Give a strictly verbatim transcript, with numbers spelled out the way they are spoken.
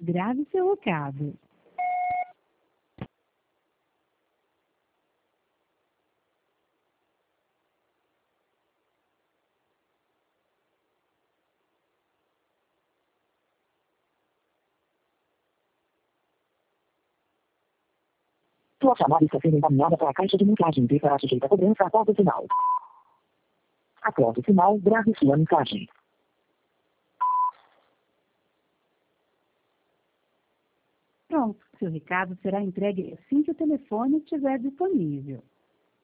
Grave seu recado. Sua chamada está sendo encaminhada para a caixa de mensagem e será sujeita a cobrança após o sinal. Após o sinal, grave sua mensagem. Pronto, seu recado será entregue assim que o telefone estiver disponível.